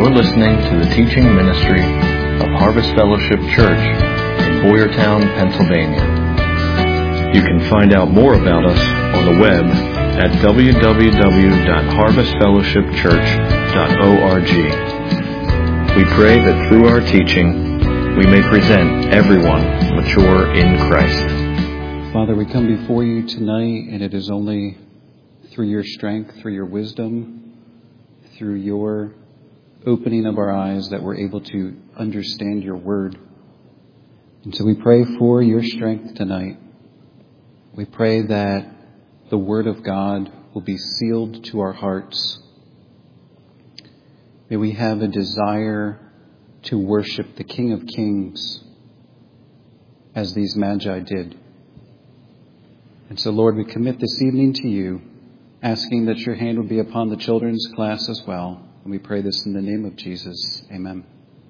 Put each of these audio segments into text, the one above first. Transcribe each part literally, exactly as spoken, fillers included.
You're listening to the teaching ministry of Harvest Fellowship Church in Boyertown, Pennsylvania. You can find out more about us on the web at w w w dot harvest fellowship church dot org. We pray that through our teaching, we may present everyone mature in Christ. Father, we come before you tonight, and it is only through your strength, through your wisdom, through your opening of our eyes that we're able to understand your word. And so we pray for your strength tonight. We pray that the word of God will be sealed to our hearts. May we have a desire to worship the King of Kings as these Magi did. And so, Lord, we commit this evening to you, asking that your hand would be upon the children's class as well. And we pray this in the name of Jesus. Amen.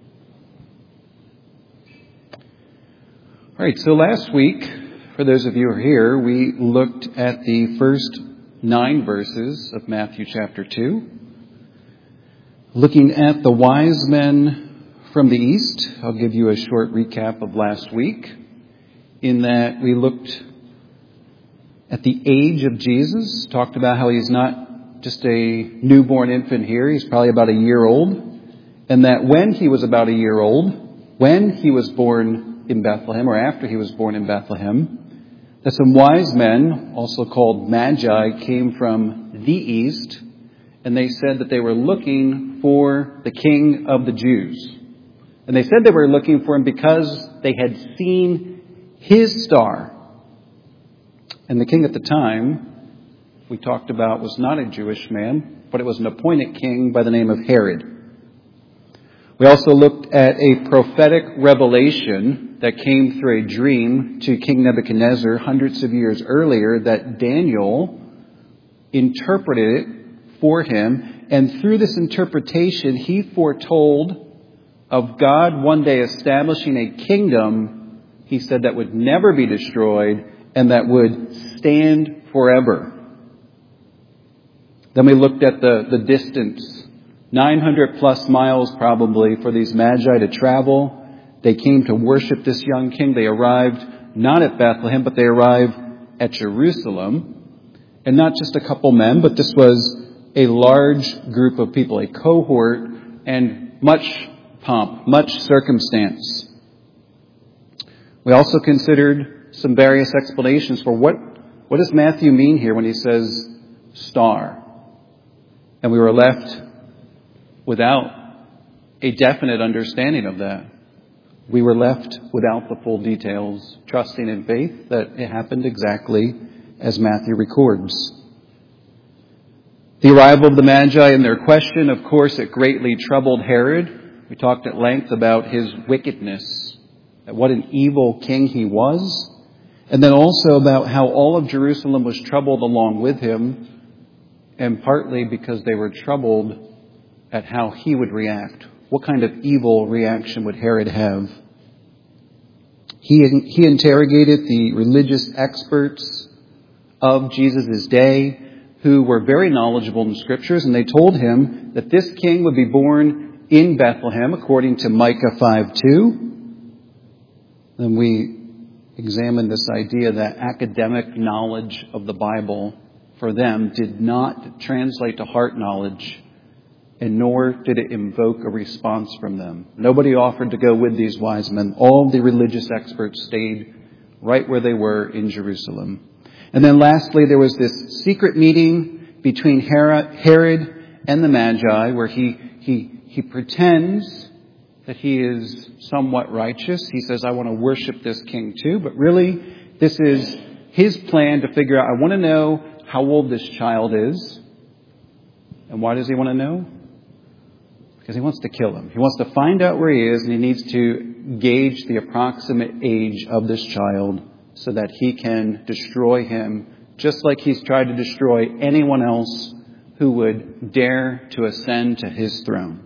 All right, so last week, for those of you who are here, we looked at the first nine verses of Matthew chapter two. Looking at the wise men from the east, I'll give you a short recap of last week, in that we looked at the age of Jesus, talked about how he's not just a newborn infant here. He's probably about a year old. And that when he was about a year old, when he was born in Bethlehem, or after he was born in Bethlehem, that some wise men, also called Magi, came from the east, and they said that they were looking for the King of the Jews. And they said they were looking for him because they had seen his star. And the king at the time, we talked about, was not a Jewish man, but it was an appointed king by the name of Herod. We also looked at a prophetic revelation that came through a dream to King Nebuchadnezzar hundreds of years earlier that Daniel interpreted it for him. And through this interpretation, he foretold of God one day establishing a kingdom, he said, that would never be destroyed and that would stand forever. Then we looked at the, the distance, nine hundred plus miles probably for these Magi to travel. They came to worship this young king. They arrived not at Bethlehem, but they arrived at Jerusalem. And not just a couple men, but this was a large group of people, a cohort, and much pomp, much circumstance. We also considered some various explanations for what, what does Matthew mean here when he says star? And we were left without a definite understanding of that. We were left without the full details, trusting in faith that it happened exactly as Matthew records. The arrival of the Magi and their question, of course, it greatly troubled Herod. We talked at length about his wickedness, that what an evil king he was, and then also about how all of Jerusalem was troubled along with him, and partly because they were troubled at how he would react. What kind of evil reaction would Herod have? He, he interrogated the religious experts of Jesus' day who were very knowledgeable in the scriptures, and they told him that this king would be born in Bethlehem according to Micah five two. Then we examined this idea that academic knowledge of the Bible for them did not translate to heart knowledge, and nor did it invoke a response from them. Nobody offered to go with these wise men. All the religious experts stayed right where they were in Jerusalem. And then lastly, there was this secret meeting between Herod and the Magi where he, he, he pretends that he is somewhat righteous. He says, I want to worship this king too. But really, this is his plan to figure out, I want to know how old this child is. And why does he want to know? Because he wants to kill him. He wants to find out where he is, and he needs to gauge the approximate age of this child so that he can destroy him, just like he's tried to destroy anyone else who would dare to ascend to his throne.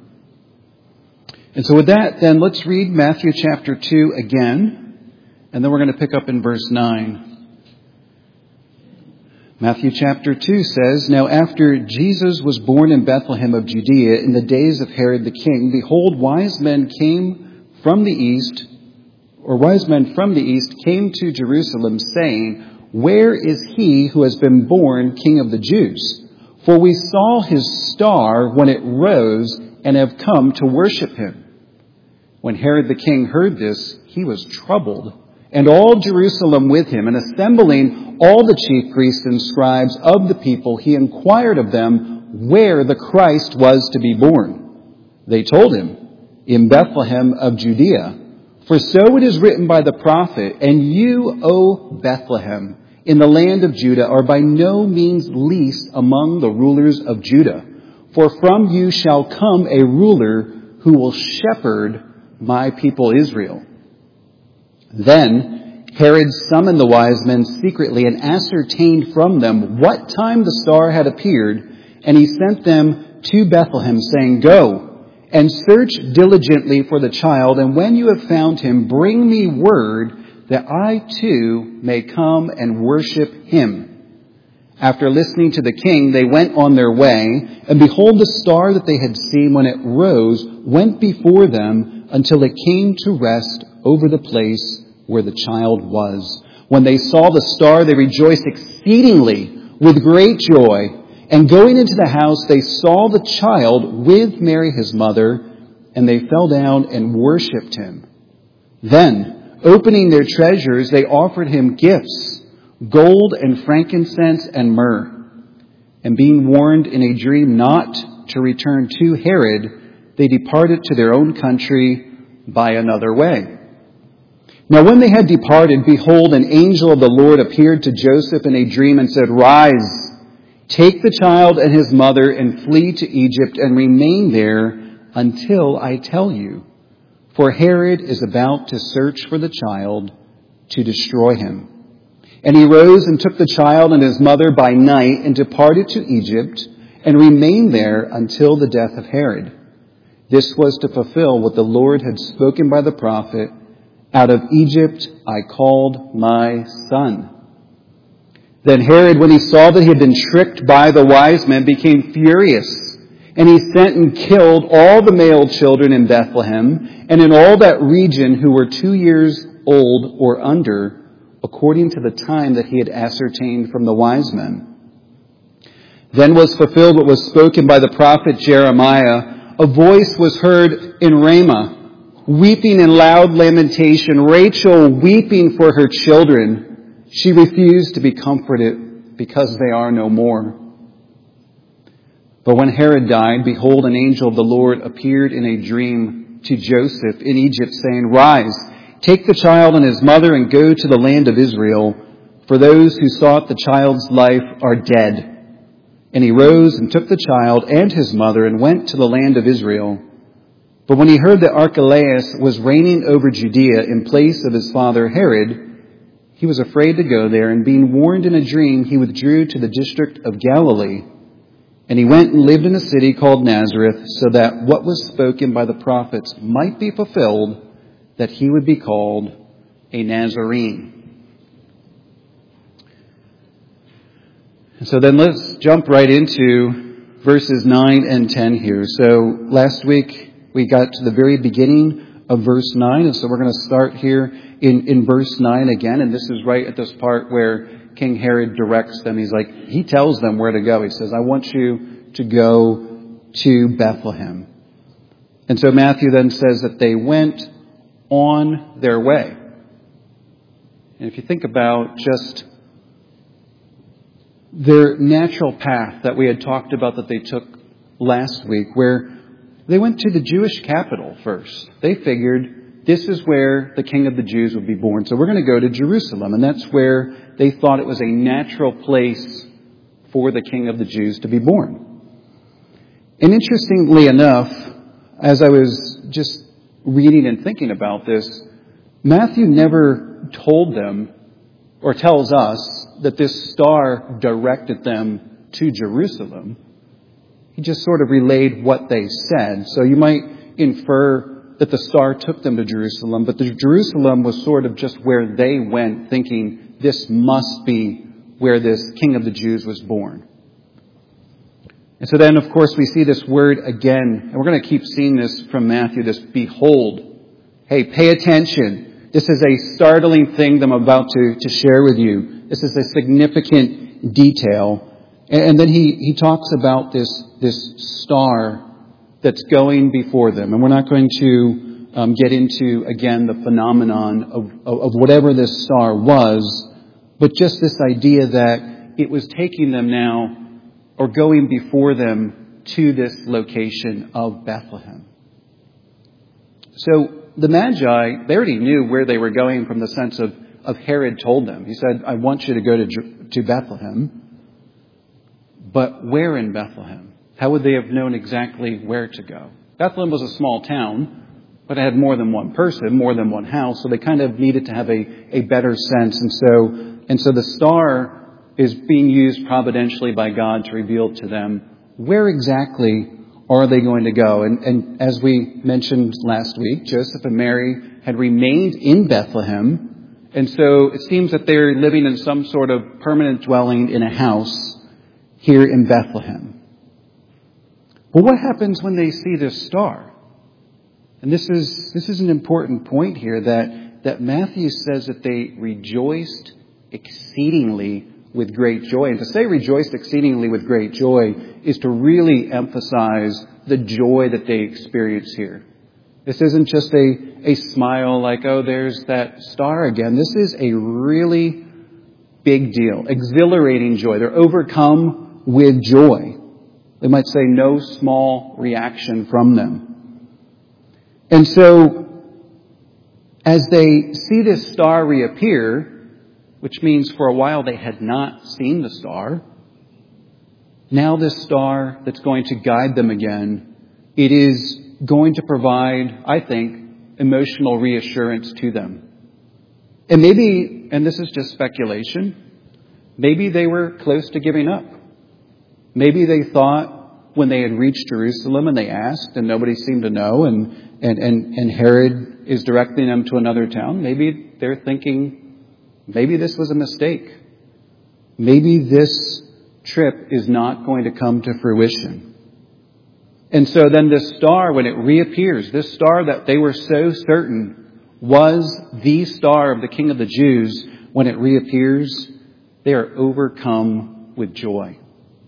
And so with that, then let's read Matthew chapter two again, and then we're going to pick up in verse nine. Matthew chapter two says, "Now after Jesus was born in Bethlehem of Judea in the days of Herod the king, behold, wise men came from the east, or wise men from the east came to Jerusalem, saying, 'Where is he who has been born King of the Jews? For we saw his star when it rose and have come to worship him.' When Herod the king heard this, he was troubled, and all Jerusalem with him, and assembling all the chief priests and scribes of the people, he inquired of them where the Christ was to be born. They told him, 'In Bethlehem of Judea. For so it is written by the prophet, and you, O Bethlehem, in the land of Judah, are by no means least among the rulers of Judah. For from you shall come a ruler who will shepherd my people Israel.' Then Herod summoned the wise men secretly and ascertained from them what time the star had appeared, and he sent them to Bethlehem, saying, 'Go and search diligently for the child, and when you have found him, bring me word that I too may come and worship him.' After listening to the king, they went on their way, and behold, the star that they had seen when it rose went before them until it came to rest over the place where the child was. When they saw the star, they rejoiced exceedingly with great joy. And going into the house, they saw the child with Mary his mother, and they fell down and worshipped him. Then, opening their treasures, they offered him gifts, gold and frankincense and myrrh. And being warned in a dream not to return to Herod, they departed to their own country by another way. Now when they had departed, behold, an angel of the Lord appeared to Joseph in a dream and said, 'Rise, take the child and his mother and flee to Egypt and remain there until I tell you. For Herod is about to search for the child to destroy him.' And he rose and took the child and his mother by night and departed to Egypt and remained there until the death of Herod. This was to fulfill what the Lord had spoken by the prophet, 'Out of Egypt I called my son.' Then Herod, when he saw that he had been tricked by the wise men, became furious, and he sent and killed all the male children in Bethlehem and in all that region who were two years old or under, according to the time that he had ascertained from the wise men. Then was fulfilled what was spoken by the prophet Jeremiah. A voice was heard in Ramah, weeping in loud lamentation, Rachel weeping for her children. She refused to be comforted because they are no more. But when Herod died, behold, an angel of the Lord appeared in a dream to Joseph in Egypt, saying, 'Rise, take the child and his mother and go to the land of Israel, for those who sought the child's life are dead.' And he rose and took the child and his mother and went to the land of Israel. But when he heard that Archelaus was reigning over Judea in place of his father Herod, he was afraid to go there, and being warned in a dream, he withdrew to the district of Galilee. And he went and lived in a city called Nazareth, so that what was spoken by the prophets might be fulfilled, that he would be called a Nazarene." So then let's jump right into verses nine and ten here. So last week we got to the very beginning of verse nine, and so we're going to start here in, in verse nine again, and this is right at this part where King Herod directs them. He's like, he tells them where to go. He says, "I want you to go to Bethlehem." And so Matthew then says that they went on their way. And if you think about just their natural path that we had talked about that they took last week, where they went to the Jewish capital first. They figured this is where the King of the Jews would be born. So we're going to go to Jerusalem. And that's where they thought it was a natural place for the King of the Jews to be born. And interestingly enough, as I was just reading and thinking about this, Matthew never told them or tells us that this star directed them to Jerusalem. He just sort of relayed what they said. So you might infer that the star took them to Jerusalem, but the Jerusalem was sort of just where they went, thinking this must be where this King of the Jews was born. And so then, of course, we see this word again, and we're going to keep seeing this from Matthew, this behold. Hey, pay attention. This is a startling thing that I'm about to, to share with you. This is a significant detail. And, and then he, he talks about this, this star that's going before them. And we're not going to um, get into, again, the phenomenon of, of, of whatever this star was, but just this idea that it was taking them now, or going before them to this location of Bethlehem. So the Magi, they already knew where they were going from the sense of, of Herod told them. He said, I want you to go to, to Bethlehem. But where in Bethlehem? How would they have known exactly where to go? Bethlehem was a small town, but it had more than one person, more than one house, so they kind of needed to have a, a better sense. And so, and so the star is being used providentially by God to reveal to them where exactly are they going to go. And, and as we mentioned last week, Joseph and Mary had remained in Bethlehem. And so it seems that they're living in some sort of permanent dwelling in a house here in Bethlehem. But what happens when they see this star? And this is, this is an important point here that, that Matthew says that they rejoiced exceedingly with great joy. And to say rejoiced exceedingly with great joy is to really emphasize the joy that they experience here. This isn't just a, a smile like, oh, there's that star again. This is a really big deal, exhilarating joy. They're overcome with joy. They might say no small reaction from them. And so, as they see this star reappear, which means for a while they had not seen the star. Now this star that's going to guide them again, it is going to provide, I think, emotional reassurance to them. And maybe, and this is just speculation, maybe they were close to giving up. Maybe they thought when they had reached Jerusalem and they asked and nobody seemed to know and, and, and, and Herod is directing them to another town, maybe they're thinking, maybe this was a mistake. Maybe this trip is not going to come to fruition. And so then this star, when it reappears, this star that they were so certain was the star of the King of the Jews, when it reappears, they are overcome with joy.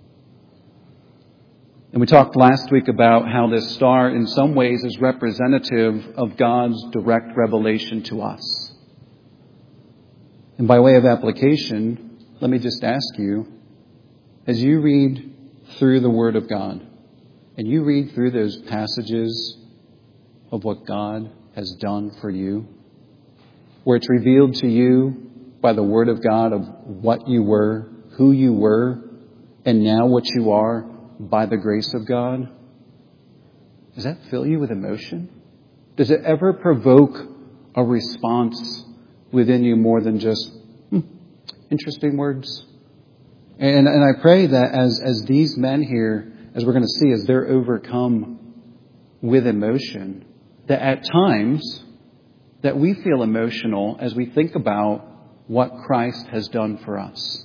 And we talked last week about how this star in some ways is representative of God's direct revelation to us. And by way of application, let me just ask you, as you read through the Word of God, and you read through those passages of what God has done for you, where it's revealed to you by the Word of God of what you were, who you were, and now what you are by the grace of God, does that fill you with emotion? Does it ever provoke a response within you more than just hmm, interesting words? And, and I pray that as, as these men here, as we're going to see, as they're overcome with emotion, that at times that we feel emotional as we think about what Christ has done for us.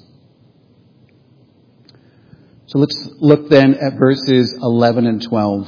So let's look then at verses eleven and twelve.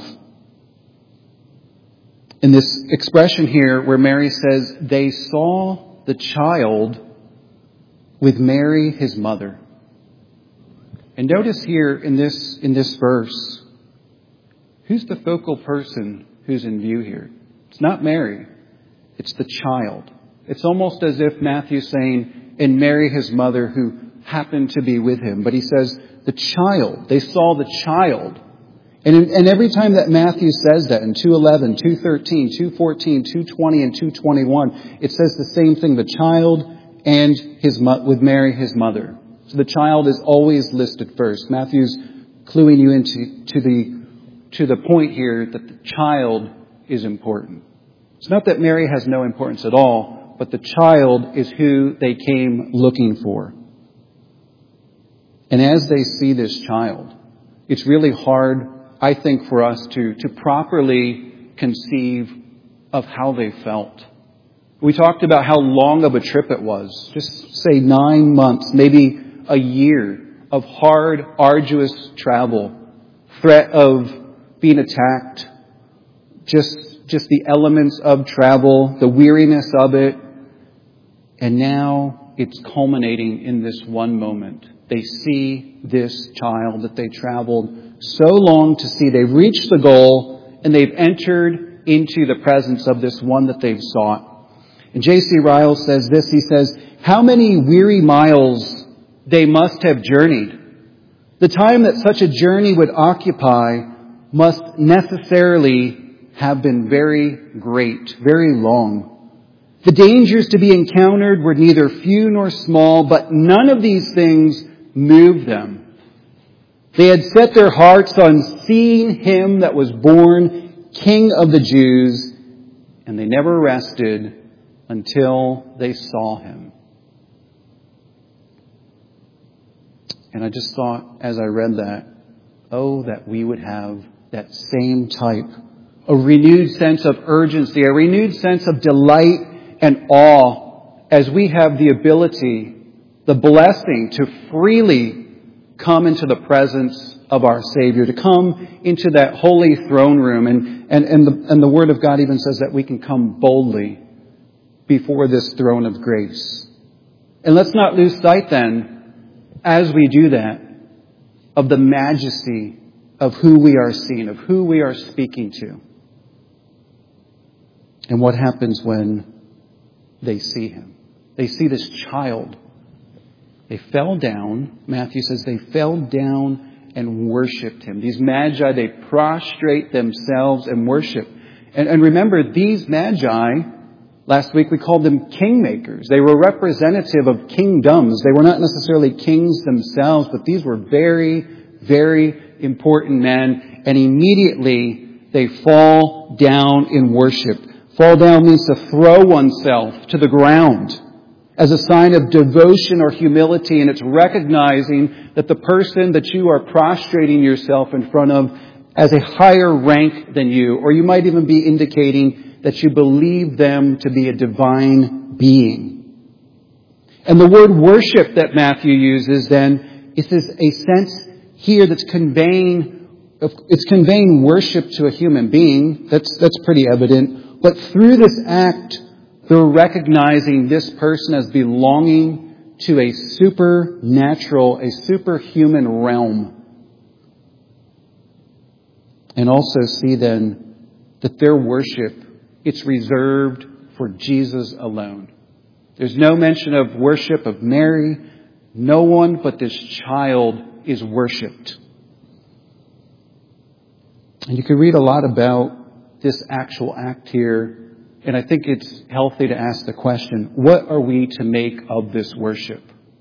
In this expression here where Mary says, they saw the child with Mary, his mother. And notice here in this, in this verse, who's the focal person who's in view here? It's not Mary. It's the child. It's almost as if Matthew's saying, and Mary, his mother, who happened to be with him. But he says, the child. They saw the child. And, in, and every time that Matthew says that in two eleven, two thirteen, two fourteen, two twenty, and two twenty-one, it says the same thing, the child and his with Mary, his mother. So the child is always listed first. Matthew's cluing you into to the to the point here that the child is important. It's not that Mary has no importance at all, but the child is who they came looking for. And as they see this child, it's really hard, I think, for us to, to properly conceive of how they felt. We talked about how long of a trip it was. Just say nine months, maybe a year of hard, arduous travel, threat of being attacked, just, just the elements of travel, the weariness of it. And now it's culminating in this one moment. They see this child that they traveled so long to see. They've reached the goal and they've entered into the presence of this one that they've sought. And J C Ryle says this, he says, how many weary miles they must have journeyed. The time that such a journey would occupy must necessarily have been very great, very long. The dangers to be encountered were neither few nor small, but none of these things moved them. They had set their hearts on seeing him that was born King of the Jews, and they never rested until they saw him. And I just thought, as I read that, oh, that we would have that same type, a renewed sense of urgency, a renewed sense of delight and awe as we have the ability, the blessing to freely come into the presence of our Savior, to come into that holy throne room. And, and, and, the, and the Word of God even says that we can come boldly before this throne of grace. And let's not lose sight then, as we do that, of the majesty of who we are seeing, of who we are speaking to. And what happens when they see him? They see this child. They fell down. Matthew says they fell down and worshipped him. These magi, they prostrate themselves and worship. And, and remember, these magi, last week we called them kingmakers. They were representative of kingdoms. They were not necessarily kings themselves, but these were very, very important men. And immediately they fall down in worship. Fall down means to throw oneself to the ground as a sign of devotion or humility. And it's recognizing that the person that you are prostrating yourself in front of has a higher rank than you. Or you might even be indicating that you believe them to be a divine being. And the word worship that Matthew uses then is a sense here that's conveying, it's conveying worship to a human being. That's, that's pretty evident. But through this act, they're recognizing this person as belonging to a supernatural, a superhuman realm. And also see then that their worship, it's reserved for Jesus alone. There's no mention of worship of Mary. No one but this child is worshipped. And you can read a lot about this actual act here. And I think it's healthy to ask the question, what are we to make of this worship?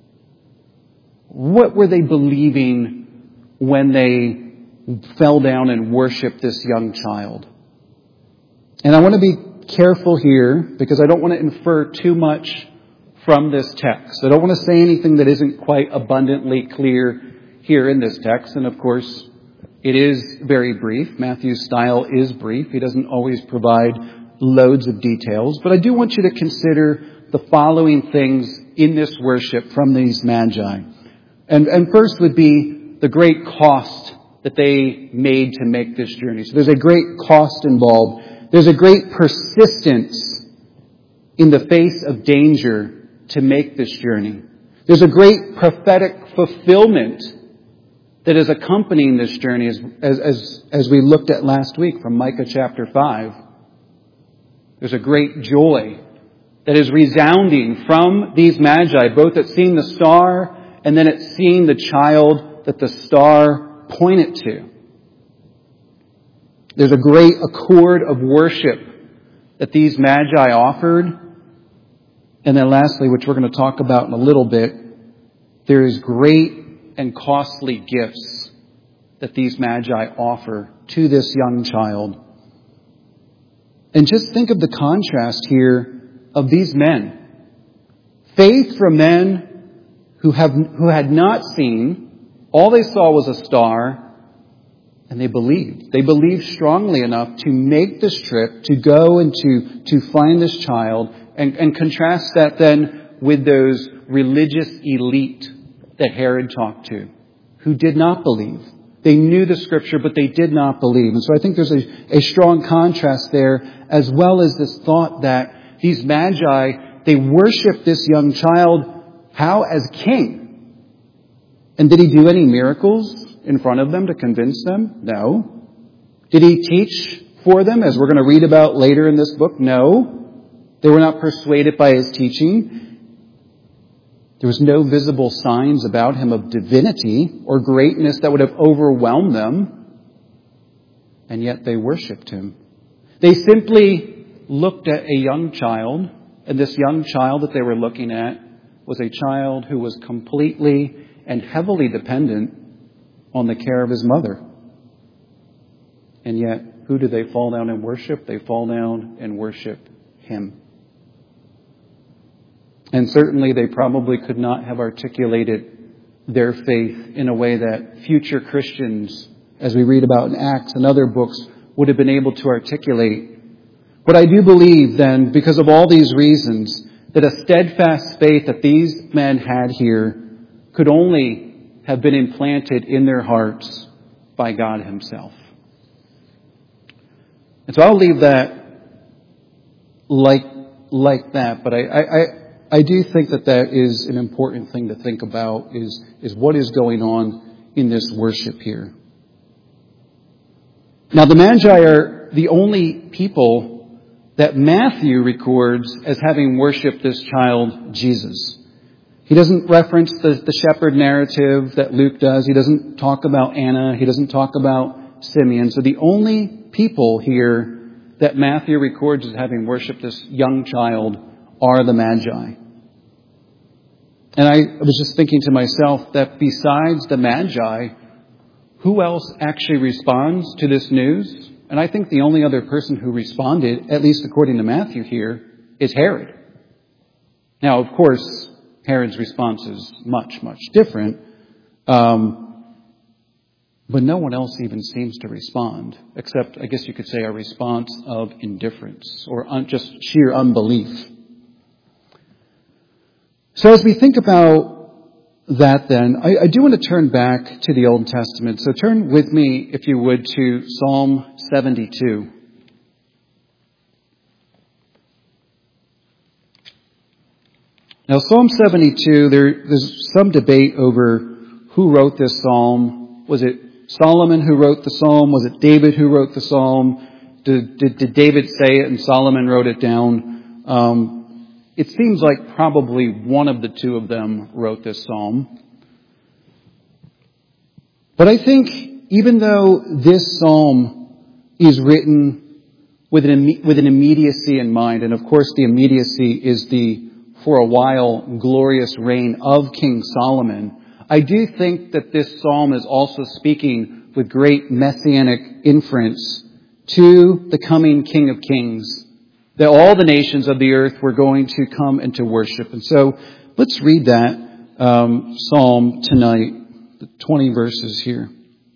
What were they believing when they fell down and worshiped this young child? And I want to be careful here because I don't want to infer too much from this text. I don't want to say anything that isn't quite abundantly clear here in this text. And of course, it is very brief. Matthew's style is brief. He doesn't always provide loads of details. But I do want you to consider the following things in this worship from these magi. And, and first would be the great cost that they made to make this journey. So there's a great cost involved. There's a great persistence in the face of danger to make this journey. There's a great prophetic fulfillment that is accompanying this journey as, as, as we looked at last week from Micah chapter five. There's a great joy that is resounding from these magi, both at seeing the star and then at seeing the child that the star pointed to. There's a great accord of worship that these magi offered. And then lastly, which we're going to talk about in a little bit, there is great and costly gifts that these magi offer to this young child. And just think of the contrast here of these men. Faith from men who have who had not seen, all they saw was a star, and they believed. They believed strongly enough to make this trip, to go and to, to find this child, and, and contrast that then with those religious elite that Herod talked to who did not believe. They knew the Scripture, but they did not believe. And so I think there's a, a strong contrast there, as well as this thought that these magi, they worship this young child, how? As king. And did he do any miracles in front of them to convince them? No. Did he teach for them, as we're going to read about later in this book? No. They were not persuaded by his teaching. There was no visible signs about him of divinity or greatness that would have overwhelmed them. And yet they worshipped him. They simply looked at a young child, and this young child that they were looking at was a child who was completely and heavily dependent on the care of his mother. And yet, who do they fall down and worship? They fall down and worship him. And certainly they probably could not have articulated their faith in a way that future Christians, as we read about in Acts and other books, would have been able to articulate. But I do believe then, because of all these reasons, that a steadfast faith that these men had here could only have been implanted in their hearts by God himself. And so I'll leave that like, like that, but I, I, I I do think that that is an important thing to think about, is, is what is going on in this worship here. Now, the Magi are the only people that Matthew records as having worshipped this child, Jesus. He doesn't reference the, the shepherd narrative that Luke does. He doesn't talk about Anna. He doesn't talk about Simeon. So the only people here that Matthew records as having worshipped this young child are the Magi. And I was just thinking to myself that besides the Magi, who else actually responds to this news? And I think the only other person who responded, at least according to Matthew here, is Herod. Now, of course, Herod's response is much, much different. Um, but no one else even seems to respond, except, I guess you could say, a response of indifference or un- just sheer unbelief. So as we think about that then, I, I do want to turn back to the Old Testament. So turn with me, if you would, to Psalm seventy-two. Now Psalm seventy-two, there, there's some debate over who wrote this psalm. Was it Solomon who wrote the psalm? Was it David who wrote the psalm? Did, did, did David say it and Solomon wrote it down? Um, It seems like probably one of the two of them wrote this psalm. But I think even though this psalm is written with an, with an immediacy in mind, and of course the immediacy is the, for a while, glorious reign of King Solomon, I do think that this psalm is also speaking with great messianic inference to the coming King of Kings, that all the nations of the earth were going to come and to worship. And so let's read that um, psalm tonight, the twenty verses here.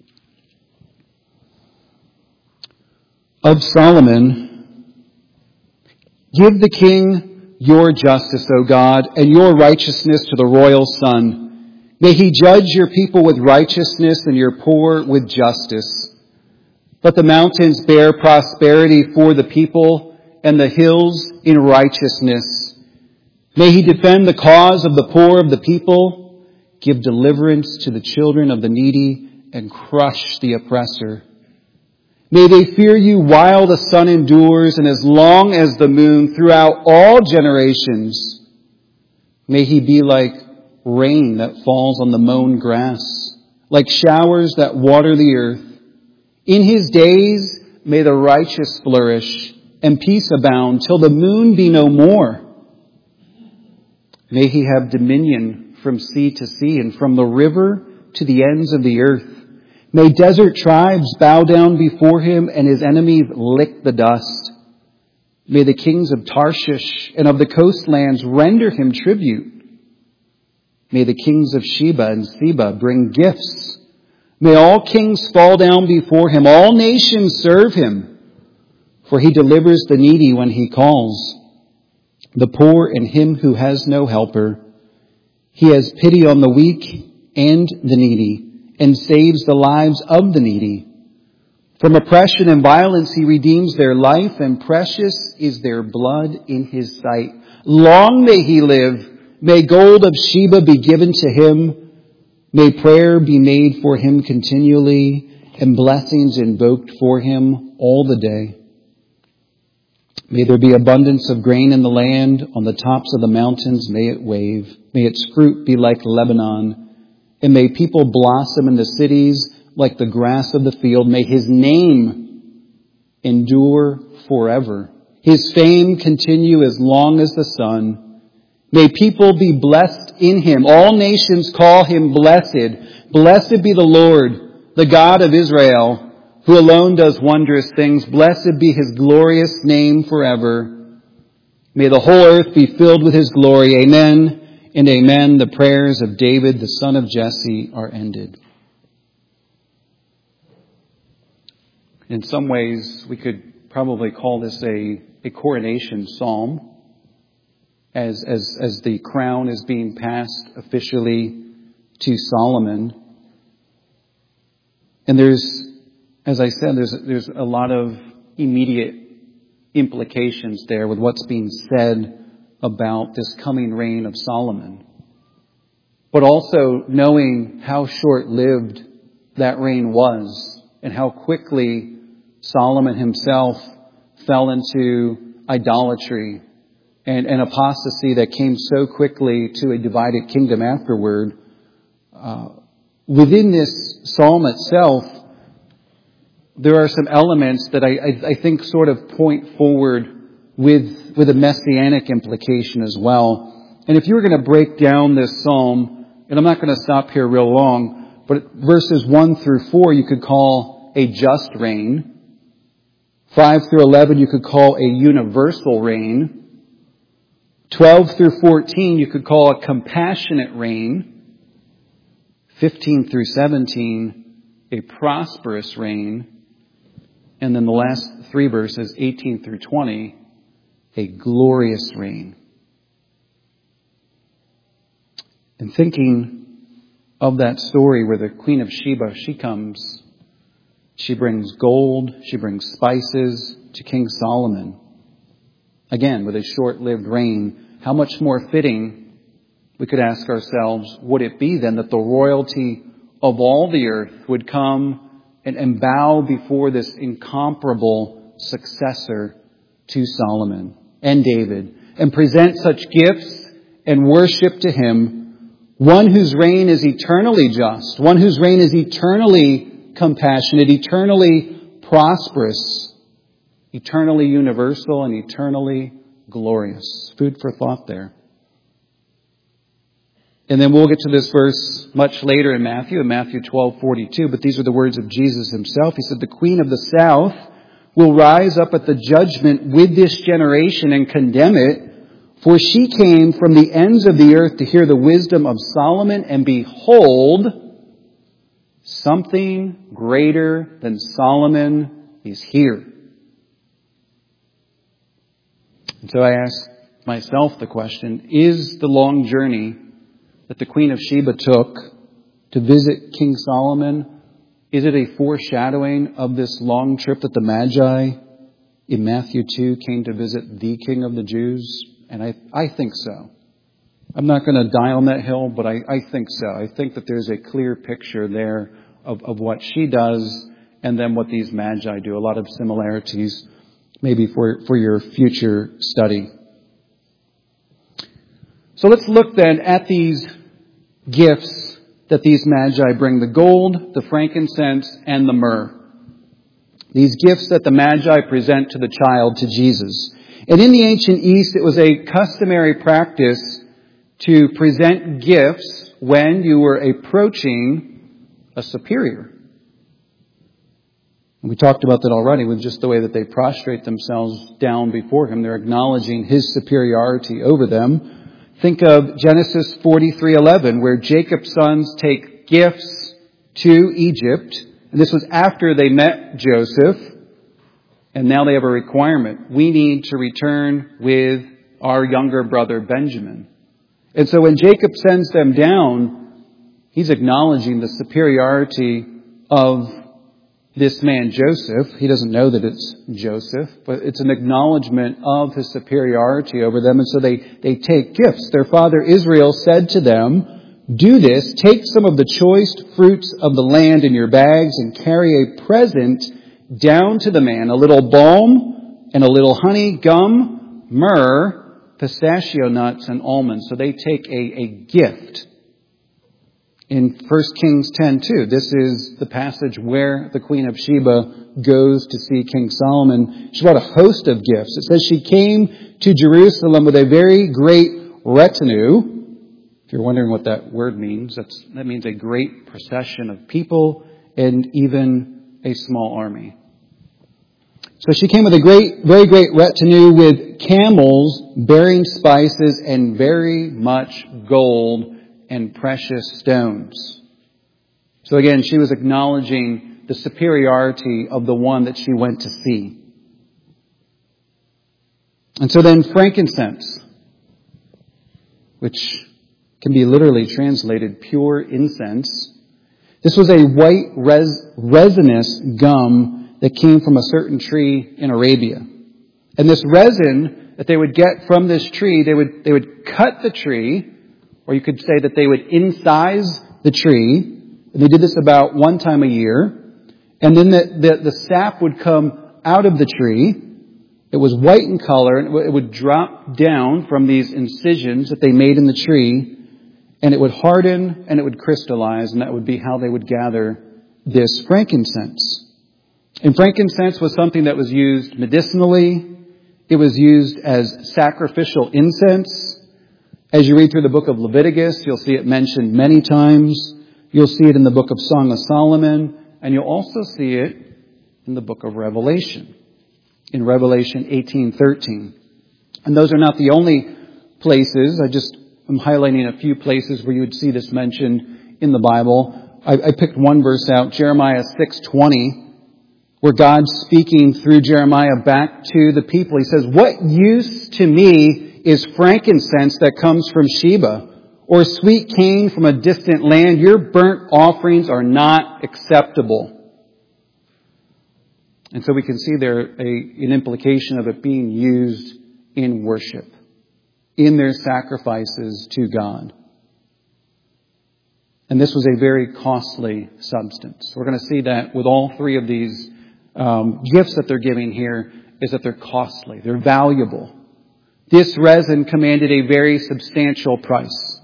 Of Solomon, give the king your justice, O God, and your righteousness to the royal son. May he judge your people with righteousness and your poor with justice. Let the mountains bear prosperity for the people, and the hills in righteousness. May he defend the cause of the poor of the people, give deliverance to the children of the needy, and crush the oppressor. May they fear you while the sun endures, and as long as the moon throughout all generations. May he be like rain that falls on the mown grass, like showers that water the earth. In his days may the righteous flourish, and peace abound till the moon be no more. May he have dominion from sea to sea and from the river to the ends of the earth. May desert tribes bow down before him and his enemies lick the dust. May the kings of Tarshish and of the coastlands render him tribute. May the kings of Sheba and Seba bring gifts. May all kings fall down before him. All nations serve him. For he delivers the needy when he calls, the poor and him who has no helper. He has pity on the weak and the needy, and saves the lives of the needy. From oppression and violence he redeems their life, and precious is their blood in his sight. Long may he live. May gold of Sheba be given to him. May prayer be made for him continually, and blessings invoked for him all the day. May there be abundance of grain in the land. On the tops of the mountains may it wave. May its fruit be like Lebanon. And may people blossom in the cities like the grass of the field. May his name endure forever. His fame continue as long as the sun. May people be blessed in him. All nations call him blessed. Blessed be the Lord, the God of Israel, who alone does wondrous things. Blessed be his glorious name forever. May the whole earth be filled with his glory. Amen and amen. The prayers of David, the son of Jesse, are ended. In some ways, we could probably call this a, a coronation psalm, as, as, as the crown is being passed officially to Solomon. And there's, as I said, there's, there's a lot of immediate implications there with what's being said about this coming reign of Solomon. But also knowing how short-lived that reign was and how quickly Solomon himself fell into idolatry and, and apostasy that came so quickly to a divided kingdom afterward. Uh, within this psalm itself, there are some elements that I, I, I think sort of point forward with, with a messianic implication as well. And if you were going to break down this psalm, and I'm not going to stop here real long, but verses one through four you could call a just reign. five through eleven you could call a universal reign. twelve through fourteen you could call a compassionate reign. fifteen through seventeen, a prosperous reign. And then the last three verses, eighteen through twenty, a glorious reign. And thinking of that story where the Queen of Sheba, she comes, she brings gold, she brings spices to King Solomon. Again, with a short-lived reign, how much more fitting, we could ask ourselves, would it be then that the royalty of all the earth would come and, and bow before this incomparable successor to Solomon and David, and present such gifts and worship to him, one whose reign is eternally just, one whose reign is eternally compassionate, eternally prosperous, eternally universal, and eternally glorious. Food for thought there. And then we'll get to this verse much later in Matthew, in Matthew twelve forty-two, but these are the words of Jesus himself. He said, "The queen of the south will rise up at the judgment with this generation and condemn it, for she came from the ends of the earth to hear the wisdom of Solomon, and behold, something greater than Solomon is here." And so I ask myself the question, is the long journey that the Queen of Sheba took to visit King Solomon, is it a foreshadowing of this long trip that the Magi in Matthew two came to visit the King of the Jews? And I, I think so. I'm not going to die on that hill, but I, I think so. I think that there's a clear picture there of, of what she does and then what these Magi do. A lot of similarities maybe for, for your future study. So let's look then at these gifts that these Magi bring. The gold, the frankincense, and the myrrh. These gifts that the Magi present to the child, to Jesus. And in the ancient East, it was a customary practice to present gifts when you were approaching a superior. And we talked about that already with just the way that they prostrate themselves down before him. They're acknowledging his superiority over them. Think of Genesis forty-three eleven, where Jacob's sons take gifts to Egypt. And this was after they met Joseph. And now they have a requirement. We need to return with our younger brother Benjamin. And so when Jacob sends them down, He's acknowledging the superiority of this man Joseph. He doesn't know that it's Joseph, but it's an acknowledgement of his superiority over them. And so they, they take gifts. Their father Israel said to them, "Do this, take some of the choice fruits of the land in your bags and carry a present down to the man, a little balm and a little honey, gum, myrrh, pistachio nuts, and almonds." So they take a, a gift. In First Kings ten two, this is the passage where the Queen of Sheba goes to see King Solomon. She brought a host of gifts. It says she came to Jerusalem with a very great retinue. If you're wondering what that word means, that's, that means a great procession of people and even a small army. So she came with a great, very great retinue with camels bearing spices and very much gold and precious stones. So again, she was acknowledging the superiority of the one that she went to see. And so then frankincense, which can be literally translated pure incense. This was a white res- resinous gum that came from a certain tree in Arabia. And this resin that they would get from this tree, they would, they would cut the tree, or you could say that they would incise the tree. And they did this about one time a year. And then the, the, the sap would come out of the tree. It was white in color, and it would drop down from these incisions that they made in the tree. And it would harden and it would crystallize, and that would be how they would gather this frankincense. And frankincense was something that was used medicinally. It was used as sacrificial incense. As you read through the book of Leviticus, you'll see it mentioned many times. You'll see it in the book of Song of Solomon, and you'll also see it in the book of Revelation, in Revelation eighteen thirteen. And those are not the only places. I just am highlighting a few places where you would see this mentioned in the Bible. I, I picked one verse out, Jeremiah six twenty, where God's speaking through Jeremiah back to the people. He says, "What use to me is frankincense that comes from Sheba, or sweet cane from a distant land? Your burnt offerings are not acceptable." And so we can see there a, an implication of it being used in worship, in their sacrifices to God. And this was a very costly substance. We're going to see that with all three of these um, gifts that they're giving here, is that they're costly, they're valuable. This resin commanded a very substantial price.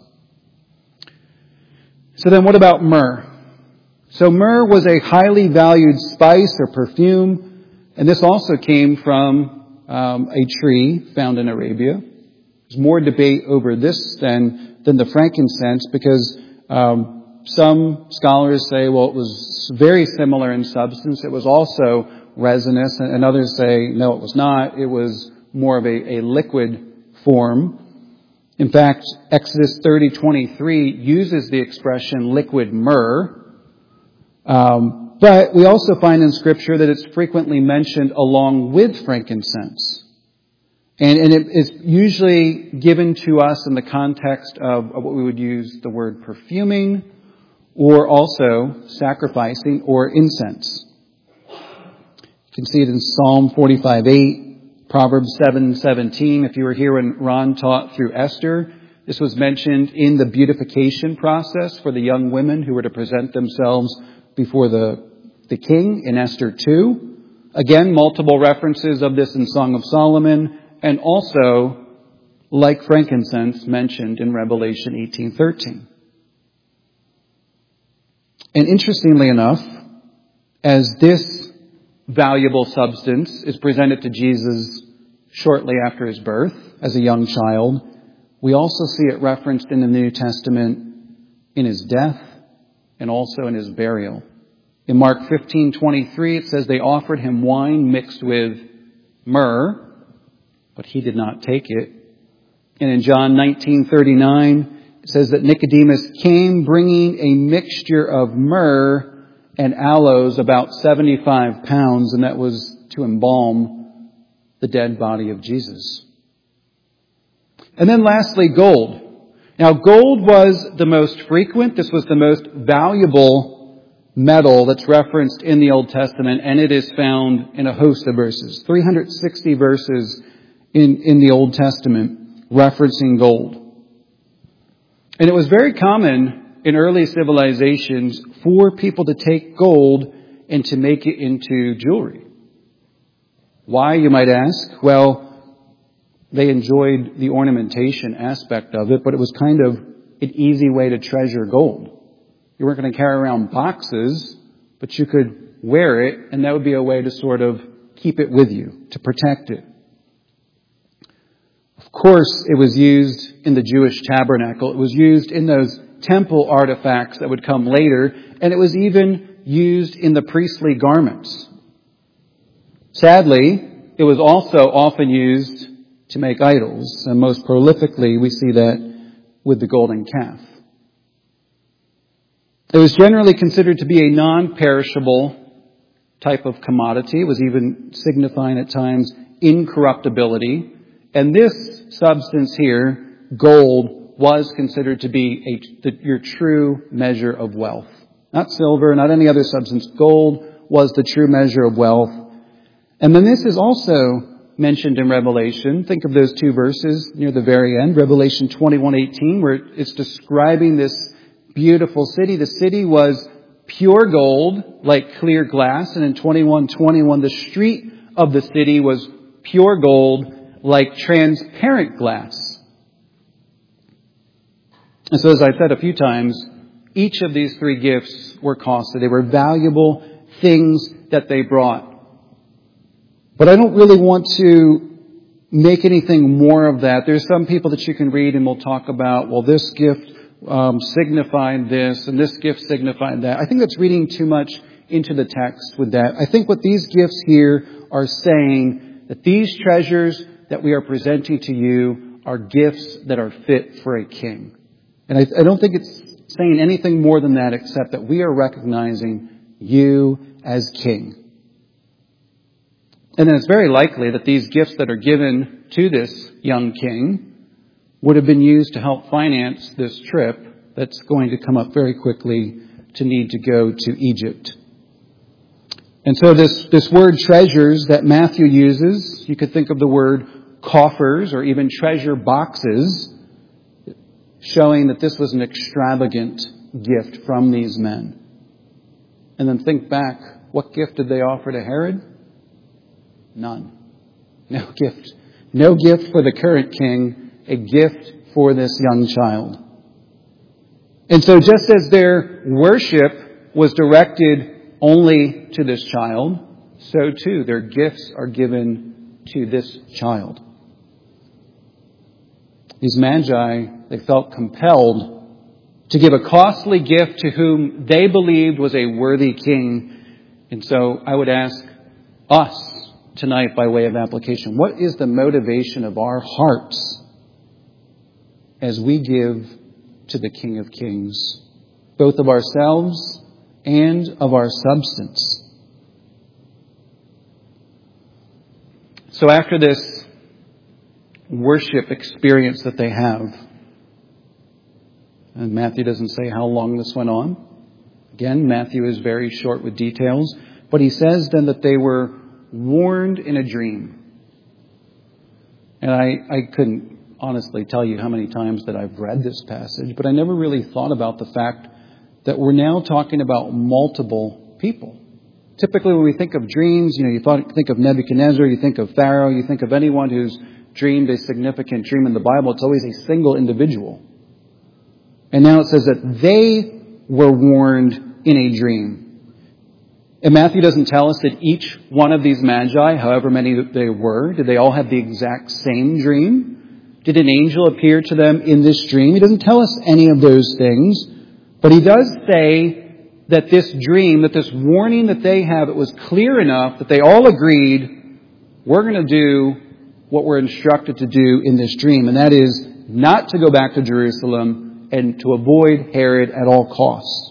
So then what about myrrh? So myrrh was a highly valued spice or perfume, and this also came from um, a tree found in Arabia. There's more debate over this than, than the frankincense, because um, some scholars say, well, it was very similar in substance. It was also resinous, and others say, no, it was not. It was more of a, a liquid form. In fact, Exodus thirty twenty-three uses the expression liquid myrrh. Um, but we also find in Scripture that it's frequently mentioned along with frankincense. And, and it is usually given to us in the context of, of what we would use the word perfuming, or also sacrificing or incense. You can see it in Psalm forty-five eight. Proverbs seven seventeen, if you were here when Ron taught through Esther, this was mentioned in the beautification process for the young women who were to present themselves before the, the king in Esther two. Again, multiple references of this in Song of Solomon, and also, like frankincense, mentioned in Revelation eighteen thirteen. And interestingly enough, as this valuable substance is presented to Jesus shortly after his birth as a young child, we also see it referenced in the New Testament in his death and also in his burial. In Mark fifteen twenty-three, it says they offered him wine mixed with myrrh, but he did not take it. And in John nineteen thirty-nine, it says that Nicodemus came bringing a mixture of myrrh and aloes, about seventy-five pounds, and that was to embalm the dead body of Jesus. And then lastly, gold. Now, gold was the most frequent. This was the most valuable metal that's referenced in the Old Testament, and it is found in a host of verses. three hundred sixty verses in, in the Old Testament referencing gold. And it was very common in early civilizations for people to take gold and to make it into jewelry. Why, you might ask? Well, they enjoyed the ornamentation aspect of it, but it was kind of an easy way to treasure gold. You weren't going to carry around boxes, but you could wear it, and that would be a way to sort of keep it with you, to protect it. Of course, it was used in the Jewish tabernacle. It was used in those temple artifacts that would come later, and it was even used in the priestly garments. Sadly, it was also often used to make idols, and most prolifically we see that with the golden calf. It was generally considered to be a non-perishable type of commodity. It was even signifying at times incorruptibility. And this substance here, gold, was considered to be a, the, your true measure of wealth. Not silver, not any other substance. Gold was the true measure of wealth. And then this is also mentioned in Revelation. Think of those two verses near the very end. Revelation twenty-one eighteen, where it's describing this beautiful city. The city was pure gold, like clear glass. And in twenty-one twenty-one, the street of the city was pure gold, like transparent glass. And so, as I've said a few times, each of these three gifts were costly. They were valuable things that they brought. But I don't really want to make anything more of that. There's some people that you can read and we'll talk about, well, this gift um, signified this and this gift signified that. I think that's reading too much into the text with that. I think what these gifts here are saying, that these treasures that we are presenting to you are gifts that are fit for a king. And I, I don't think it's saying anything more than that, except that we are recognizing you as king. And then it's very likely that these gifts that are given to this young king would have been used to help finance this trip that's going to come up very quickly to need to go to Egypt. And so this, this word treasures that Matthew uses, you could think of the word coffers or even treasure boxes, showing that this was an extravagant gift from these men. And then think back, what gift did they offer to Herod? None. No gift. No gift for the current king, a gift for this young child. And so just as their worship was directed only to this child, so too their gifts are given to this child. These magi, they felt compelled to give a costly gift to whom they believed was a worthy king. And so I would ask us tonight by way of application, what is the motivation of our hearts as we give to the King of Kings, both of ourselves and of our substance? So after this worship experience that they have, and Matthew doesn't say how long this went on. Again, Matthew is very short with details, but he says then that they were warned in a dream. And I, I couldn't honestly tell you how many times that I've read this passage, but I never really thought about the fact that we're now talking about multiple people. Typically when we think of dreams, you know, you thought, think of Nebuchadnezzar, you think of Pharaoh, you think of anyone who's dreamed a significant dream in the Bible, it's always a single individual. And now it says that they were warned in a dream. And Matthew doesn't tell us that each one of these magi, however many they were, did they all have the exact same dream? Did an angel appear to them in this dream? He doesn't tell us any of those things. But he does say that this dream, that this warning that they have, it was clear enough that they all agreed, we're going to do what we're instructed to do in this dream. And that is not to go back to Jerusalem and to avoid Herod at all costs.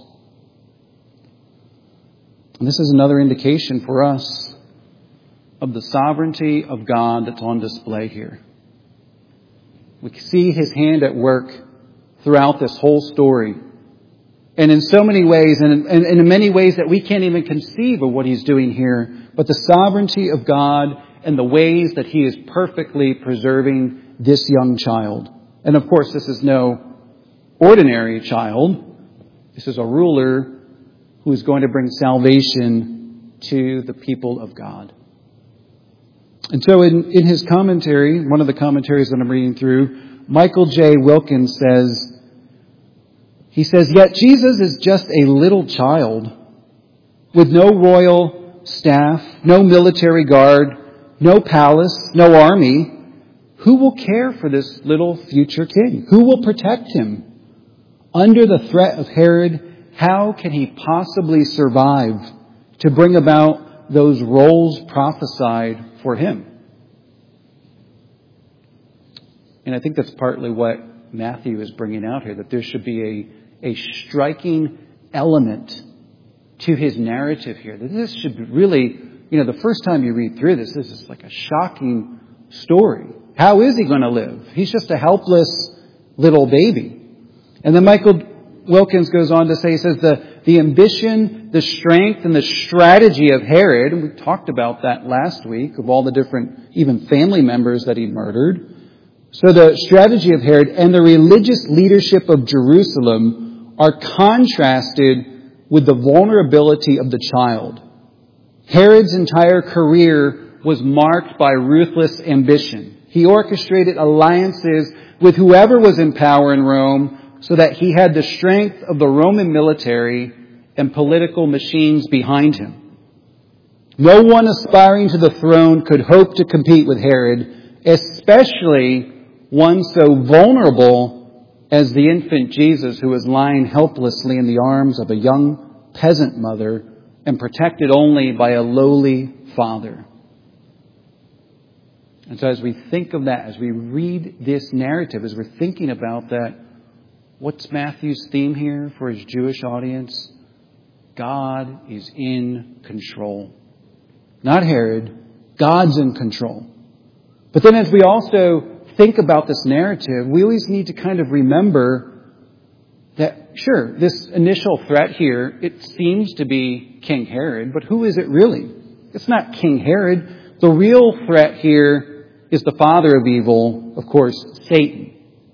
And this is another indication for us of the sovereignty of God that's on display here. We see his hand at work throughout this whole story. And in so many ways, and in, and in many ways that we can't even conceive of what he's doing here, but the sovereignty of God and the ways that he is perfectly preserving this young child. And of course, this is no ordinary child. This is a ruler who is going to bring salvation to the people of God. And so in, in his commentary, one of the commentaries that I'm reading through, Michael J. Wilkins says, he says, yet Jesus is just a little child with no royal staff, no military guard, no palace, no army. Who will care for this little future king? Who will protect him? Under the threat of Herod, how can he possibly survive to bring about those roles prophesied for him? And I think that's partly what Matthew is bringing out here, that there should be a, a striking element to his narrative here. That this should be really, you know, the first time you read through this, this is like a shocking story. How is he going to live? He's just a helpless little baby. And then Michael Wilkins goes on to say, he says, the, the ambition, the strength, and the strategy of Herod, and we talked about that last week, of all the different, even family members that he murdered. So the strategy of Herod and the religious leadership of Jerusalem are contrasted with the vulnerability of the child. Herod's entire career was marked by ruthless ambition. He orchestrated alliances with whoever was in power in Rome so that he had the strength of the Roman military and political machines behind him. No one aspiring to the throne could hope to compete with Herod, especially one so vulnerable as the infant Jesus, who was lying helplessly in the arms of a young peasant mother and protected only by a lowly father. And so as we think of that, as we read this narrative, as we're thinking about that, what's Matthew's theme here for his Jewish audience? God is in control. Not Herod. God's in control. But then as we also think about this narrative, we always need to kind of remember that, sure, this initial threat here, it seems to be King Herod, but who is it really? It's not King Herod. The real threat here is the father of evil, of course, Satan.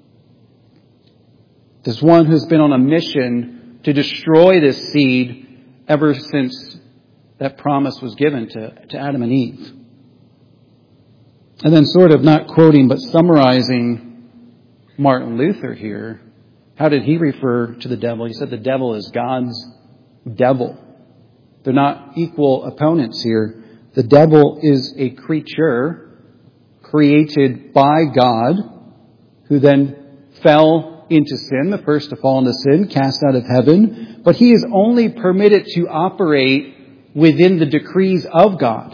This one who's been on a mission to destroy this seed ever since that promise was given to, to Adam and Eve. And then sort of not quoting, but summarizing Martin Luther here, how did he refer to the devil? He said the devil is God's devil. They're not equal opponents here. The devil is a creature created by God, who then fell into sin, the first to fall into sin, cast out of heaven. But he is only permitted to operate within the decrees of God.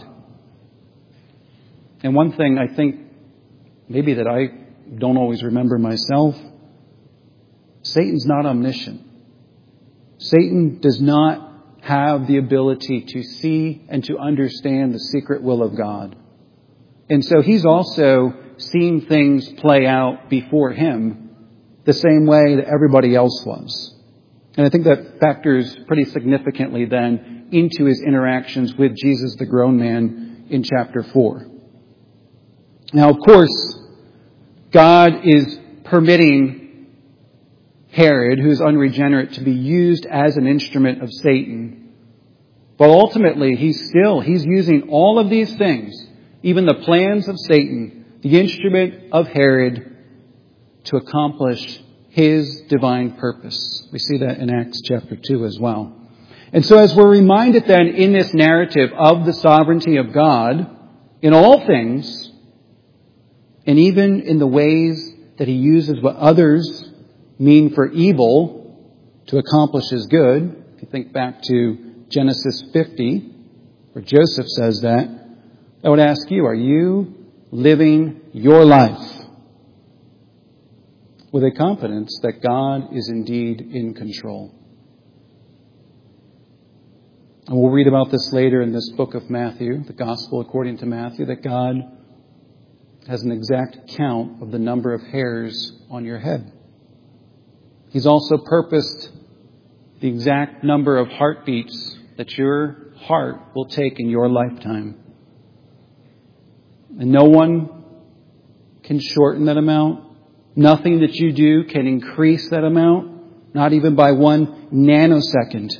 And one thing I think maybe that I don't always remember myself, Satan's not omniscient. Satan does not have the ability to see and to understand the secret will of God. And so he's also seen things play out before him the same way that everybody else was. And I think that factors pretty significantly then into his interactions with Jesus, the grown man, in chapter four. Now, of course, God is permitting Herod, who's unregenerate, to be used as an instrument of Satan. But ultimately, he's still, he's using all of these things, even the plans of Satan, the instrument of Herod, to accomplish his divine purpose. We see that in Acts chapter two as well. And so as we're reminded then in this narrative of the sovereignty of God in all things, and even in the ways that he uses what others mean for evil to accomplish his good, if you think back to Genesis fifty, where Joseph says that, I would ask you, are you living your life with a confidence that God is indeed in control? And we'll read about this later in this book of Matthew, the Gospel according to Matthew, that God has an exact count of the number of hairs on your head. He's also purposed the exact number of heartbeats that your heart will take in your lifetime. And no one can shorten that amount. Nothing that you do can increase that amount, not even by one nanosecond.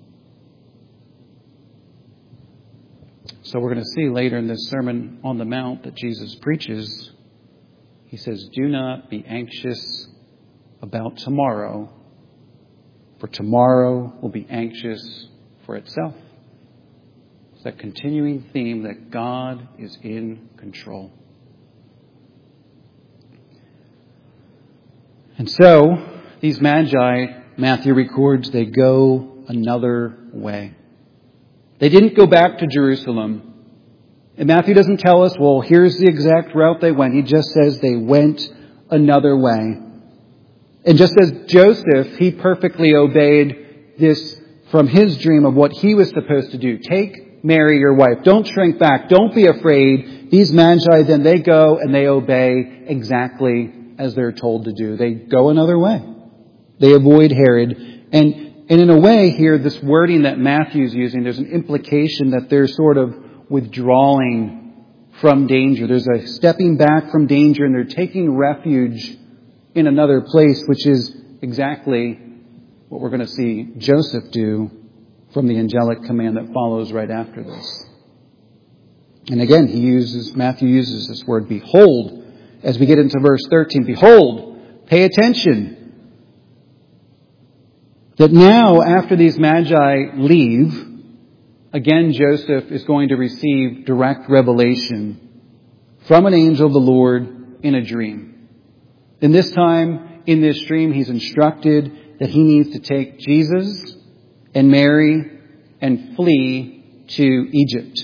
So we're going to see later in this Sermon on the Mount that Jesus preaches, he says, do not be anxious about tomorrow, for tomorrow will be anxious for itself. It's that continuing theme that God is in control. And so, these Magi, Matthew records, they go another way. They didn't go back to Jerusalem. And Matthew doesn't tell us, well, here's the exact route they went. He just says they went another way. And just as Joseph, he perfectly obeyed this from his dream of what he was supposed to do. Take Mary, your wife. Don't shrink back. Don't be afraid. These Magi, then they go and they obey exactly as they're told to do. They go another way. They avoid Herod. And And in a way here, this wording that Matthew's using, there's an implication that they're sort of withdrawing from danger. There's a stepping back from danger, and they're taking refuge in another place, which is exactly what we're going to see Joseph do from the angelic command that follows right after this. And again, he uses, Matthew uses this word, behold, as we get into verse thirteen. Behold, pay attention. That now, after these Magi leave, again, Joseph is going to receive direct revelation from an angel of the Lord in a dream. And this time, in this dream, he's instructed that he needs to take Jesus and Mary and flee to Egypt.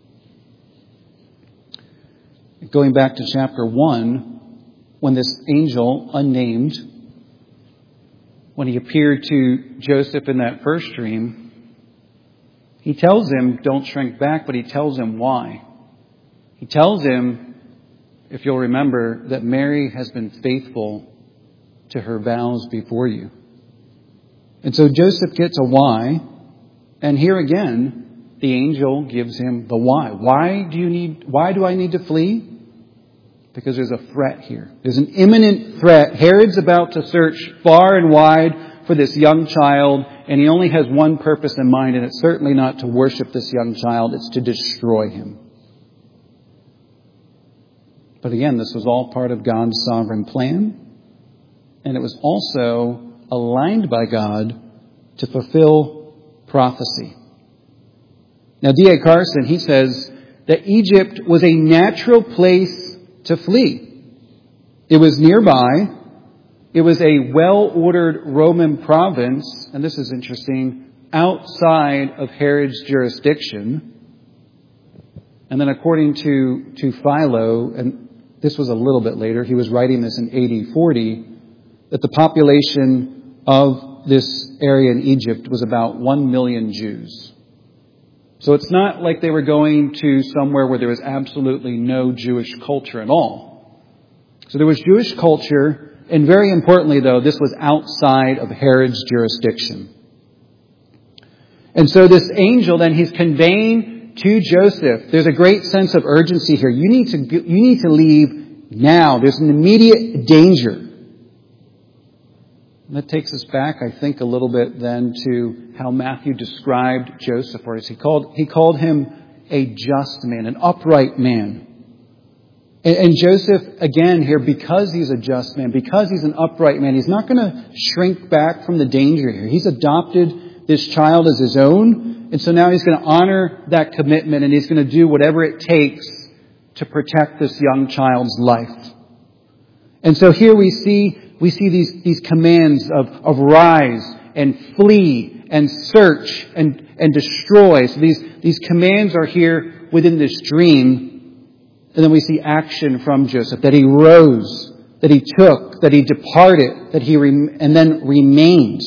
Going back to chapter one, when this angel, unnamed, when he appeared to Joseph in that first dream, he tells him, don't shrink back, but he tells him why. He tells him, if you'll remember, that Mary has been faithful to her vows before you. And so Joseph gets a why, and here again, the angel gives him the why. Why do you need, why do I need to flee? Because there's a threat here. There's an imminent threat. Herod's about to search far and wide for this young child, and he only has one purpose in mind, and it's certainly not to worship this young child. It's to destroy him. But again, this was all part of God's sovereign plan, and it was also aligned by God to fulfill prophecy. Now, D A Carson, he says that Egypt was a natural place to flee. It was nearby. It was a well-ordered Roman province, and this is interesting, outside of Herod's jurisdiction. And then according to, to Philo, and this was a little bit later, he was writing this in A D forty, that the population of this area in Egypt was about one million Jews. So it's not like they were going to somewhere where there was absolutely no Jewish culture at all. So there was Jewish culture, and very importantly, though, this was outside of Herod's jurisdiction. And so this angel, then, he's conveying to Joseph, there's a great sense of urgency here. You need to, you need to leave now. There's an immediate danger. And that takes us back, I think, a little bit then to how Matthew described Joseph for us. He called, he called him a just man, an upright man. And, and Joseph, again here, because he's a just man, because he's an upright man, he's not going to shrink back from the danger here. He's adopted this child as his own. And so now he's going to honor that commitment, and he's going to do whatever it takes to protect this young child's life. And so here we see We see these, these commands of, of rise and flee and search and, and destroy. So these, these commands are here within this dream. And then we see action from Joseph, that he rose, that he took, that he departed, that he rem- and then remained.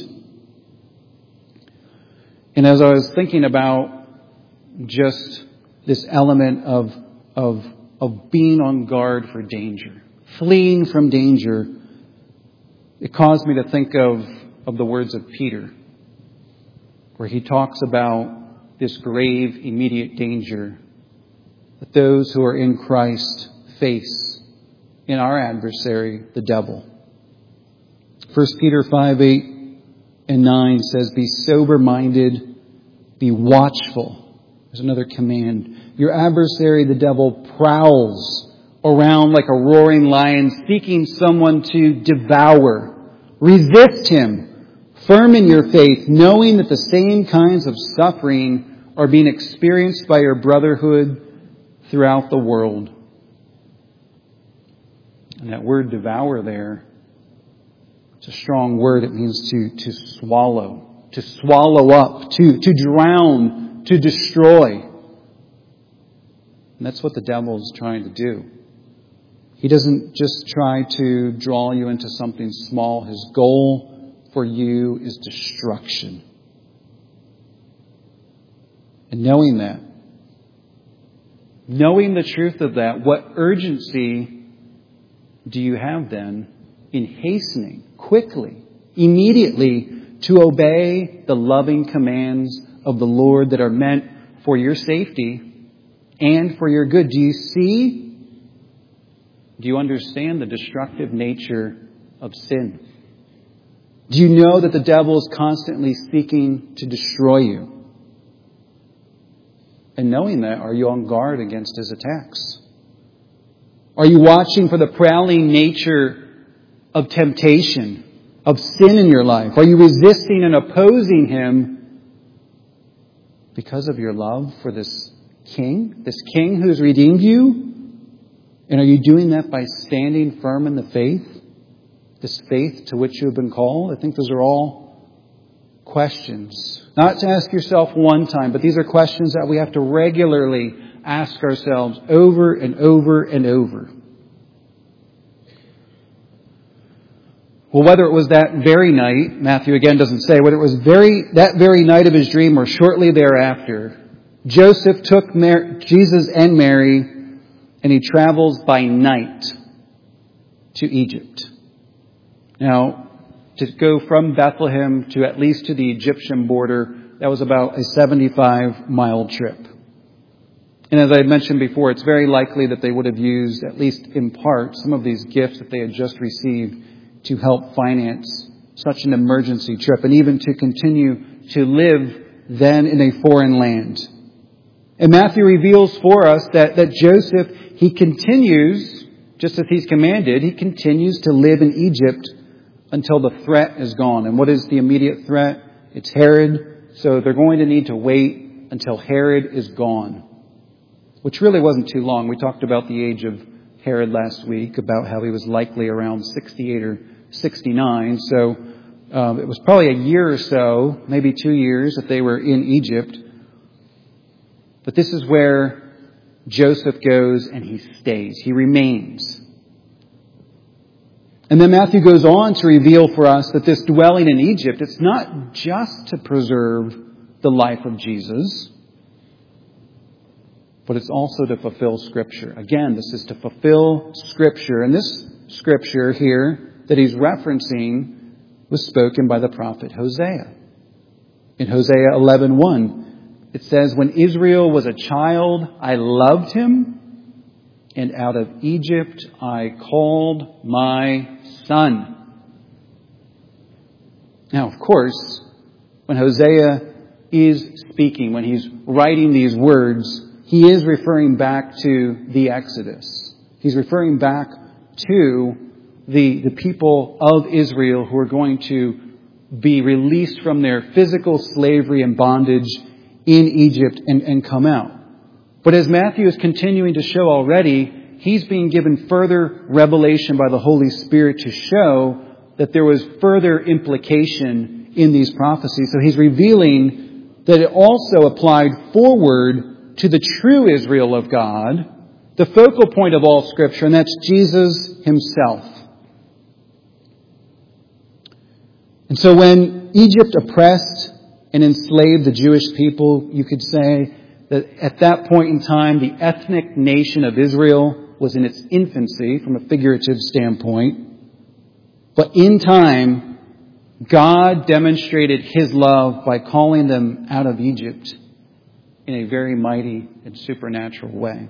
And as I was thinking about just this element of, of, of being on guard for danger, fleeing from danger, it caused me to think of, of the words of Peter, where he talks about this grave, immediate danger that those who are in Christ face in our adversary, the devil. First Peter five, eight and nine says, be sober-minded, be watchful. There's another command. Your adversary, the devil, prowls around like a roaring lion, seeking someone to devour. Resist him, firm in your faith, knowing that the same kinds of suffering are being experienced by your brotherhood throughout the world. And that word devour there, it's a strong word. It means to, to swallow, to swallow up, to, to drown, to destroy. And that's what the devil is trying to do. He doesn't just try to draw you into something small. His goal for you is destruction. And knowing that, knowing the truth of that, what urgency do you have then in hastening quickly, immediately to obey the loving commands of the Lord that are meant for your safety and for your good? Do you see? Do you understand the destructive nature of sin? Do you know that the devil is constantly seeking to destroy you? And knowing that, are you on guard against his attacks? Are you watching for the prowling nature of temptation, of sin in your life? Are you resisting and opposing him because of your love for this king, this king who's redeemed you? And are you doing that by standing firm in the faith, this faith to which you have been called? I think those are all questions. Not to ask yourself one time, but these are questions that we have to regularly ask ourselves over and over and over. Well, whether it was that very night, Matthew again doesn't say, whether it was very that very night of his dream or shortly thereafter, Joseph took Mar- Jesus and Mary and he travels by night to Egypt. Now, to go from Bethlehem to at least to the Egyptian border, that was about a seventy-five mile trip. And as I mentioned before, it's very likely that they would have used, at least in part, some of these gifts that they had just received to help finance such an emergency trip and even to continue to live then in a foreign land. And Matthew reveals for us that, that Joseph, he continues, just as he's commanded, he continues to live in Egypt until the threat is gone. And what is the immediate threat? It's Herod. So they're going to need to wait until Herod is gone, which really wasn't too long. We talked about the age of Herod last week, about how he was likely around sixty-eight or sixty-nine. So um, it was probably a year or so, maybe two years, that they were in Egypt. But this is where Joseph goes and he stays. He remains. And then Matthew goes on to reveal for us that this dwelling in Egypt, it's not just to preserve the life of Jesus, but it's also to fulfill Scripture. Again, this is to fulfill Scripture. And this Scripture here that he's referencing was spoken by the prophet Hosea. In Hosea eleven one, it says, when Israel was a child, I loved him, and out of Egypt I called my son. Now, of course, when Hosea is speaking, when he's writing these words, he is referring back to the Exodus. He's referring back to the, the people of Israel who are going to be released from their physical slavery and bondage in Egypt and, and come out. But as Matthew is continuing to show already, he's being given further revelation by the Holy Spirit to show that there was further implication in these prophecies. So he's revealing that it also applied forward to the true Israel of God, the focal point of all Scripture, and that's Jesus himself. And so when Egypt oppressed and enslaved the Jewish people, you could say that at that point in time, the ethnic nation of Israel was in its infancy from a figurative standpoint. But in time, God demonstrated His love by calling them out of Egypt in a very mighty and supernatural way.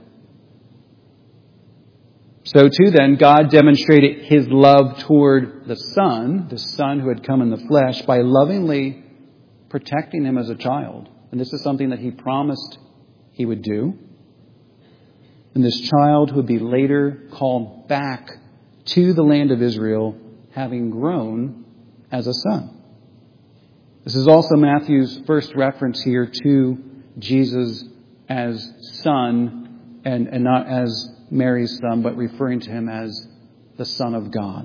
So too then, God demonstrated His love toward the Son, the Son who had come in the flesh, by lovingly protecting Him as a child. And this is something that He promised He would do. And this child would be later called back to the land of Israel, having grown as a son. This is also Matthew's first reference here to Jesus as son, and, and not as Mary's son, but referring to Him as the Son of God.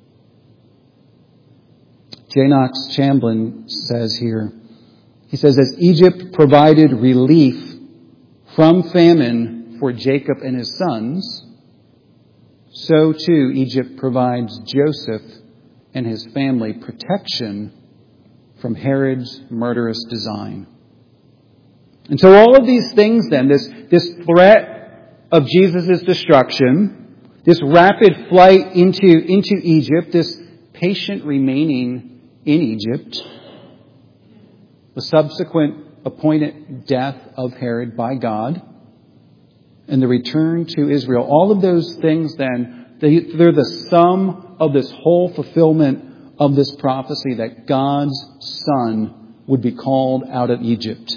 J. Knox Chamberlain says here, he says, as Egypt provided relief from famine for Jacob and his sons, so too Egypt provides Joseph and his family protection from Herod's murderous design. And so all of these things then, this, this threat of Jesus' destruction, this rapid flight into, into Egypt, this patient remaining in Egypt, the subsequent appointed death of Herod by God, and the return to Israel, all of those things then, they, they're the sum of this whole fulfillment of this prophecy that God's Son would be called out of Egypt.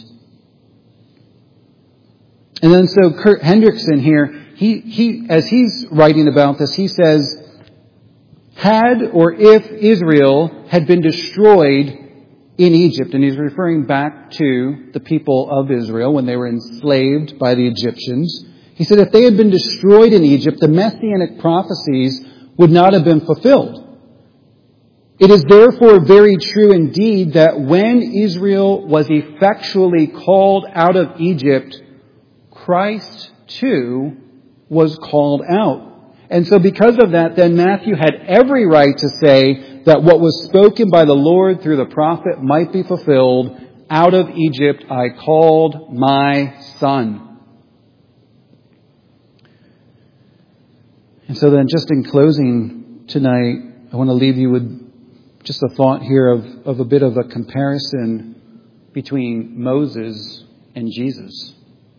And then so Kurt Hendrickson here, he, he, as he's writing about this, he says, had or if Israel had been destroyed in Egypt, and he's referring back to the people of Israel when they were enslaved by the Egyptians, he said if they had been destroyed in Egypt, the messianic prophecies would not have been fulfilled. It is therefore very true indeed that when Israel was effectually called out of Egypt, Christ, too, was called out. And so because of that, then Matthew had every right to say that what was spoken by the Lord through the prophet might be fulfilled. Out of Egypt I called my son. And so then just in closing tonight, I want to leave you with just a thought here of, of a bit of a comparison between Moses and Jesus.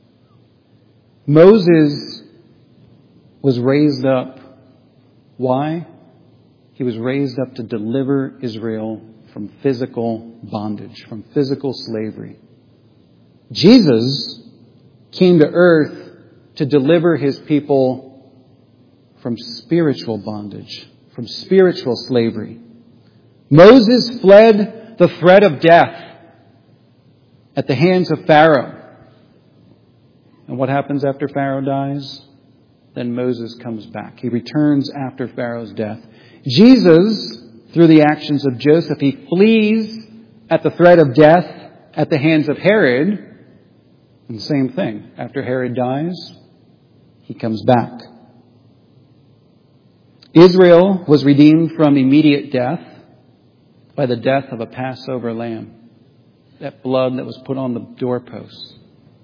Moses was raised up. Why? He was raised up to deliver Israel from physical bondage, from physical slavery. Jesus came to earth to deliver His people from spiritual bondage, from spiritual slavery. Moses fled the threat of death at the hands of Pharaoh. And what happens after Pharaoh dies? Then Moses comes back. He returns after Pharaoh's death. Jesus, through the actions of Joseph, he flees at the threat of death at the hands of Herod. And same thing. After Herod dies, he comes back. Israel was redeemed from immediate death by the death of a Passover lamb. That blood that was put on the doorposts.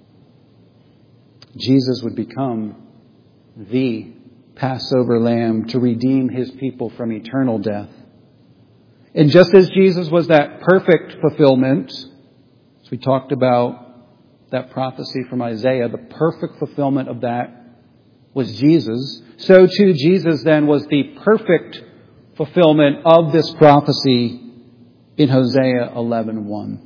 Jesus would become the Passover lamb to redeem His people from eternal death. And just as Jesus was that perfect fulfillment, as we talked about that prophecy from Isaiah, the perfect fulfillment of that was Jesus, so too Jesus then was the perfect fulfillment of this prophecy in Hosea eleven one.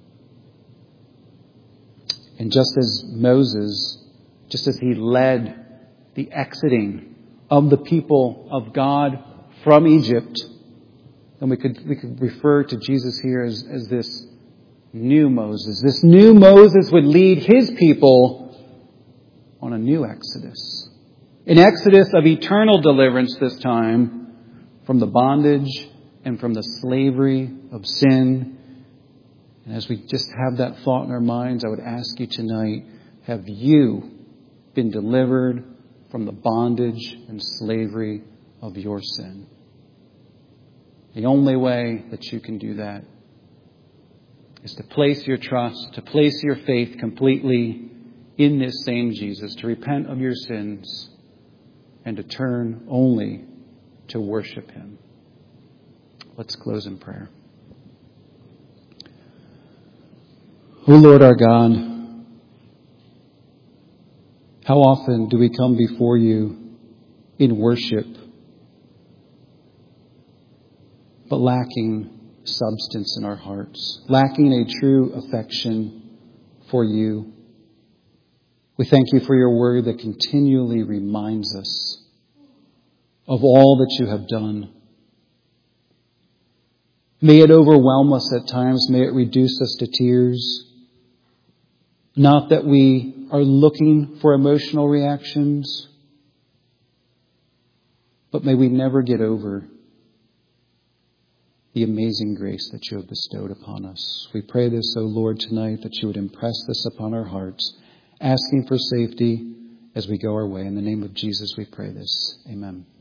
And just as Moses, just as he led the exiting of the people of God from Egypt, then we could we could refer to Jesus here as, as this new Moses. This new Moses would lead His people on a new exodus. An exodus of eternal deliverance this time from the bondage and from the slavery of sin. And as we just have that thought in our minds, I would ask you tonight, have you been delivered from the bondage and slavery of your sin? The only way that you can do that is to place your trust, to place your faith completely in this same Jesus, to repent of your sins and to turn only to worship Him. Let's close in prayer. O Lord our God, how often do we come before you in worship, but lacking substance in our hearts, lacking a true affection for you. We thank you for your word that continually reminds us of all that you have done. May it overwhelm us at times. May it reduce us to tears. Not that we are looking for emotional reactions, but may we never get over the amazing grace that you have bestowed upon us. We pray this, O Lord, tonight, that you would impress this upon our hearts, asking for safety as we go our way. In the name of Jesus we pray this. Amen.